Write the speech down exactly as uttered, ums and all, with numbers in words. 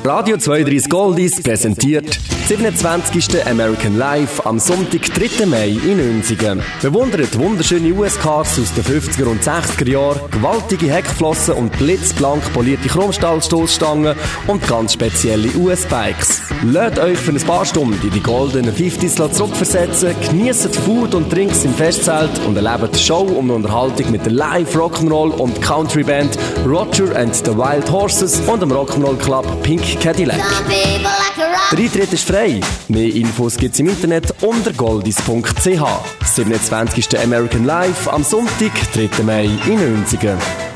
Radio zweiunddreißig Goldies präsentiert siebenundzwanzigsten American Live am Sonntag, dritten Mai in Nünzigen. Bewundert wunderschöne U S-Cars aus den fünfziger und sechziger Jahren, gewaltige Heckflossen und blitzblank polierte Chromstahlstoßstangen und ganz spezielle U S-Bikes. Lasst euch für ein paar Stunden in die goldenen fünfziger zurückversetzen, genießt Food und Drinks im Festzelt und erlebt Show und Unterhaltung mit der Live Rock'n'Roll und Country Band Roger and the Wild Horses und dem Rock'n'Roll Club Pink Cadillac. Der Eintritt ist frei. Mehr Infos gibt's im Internet unter goldies punkt c h. siebenundzwanzigsten American Live am Sonntag, dritten Mai in Nünzigen.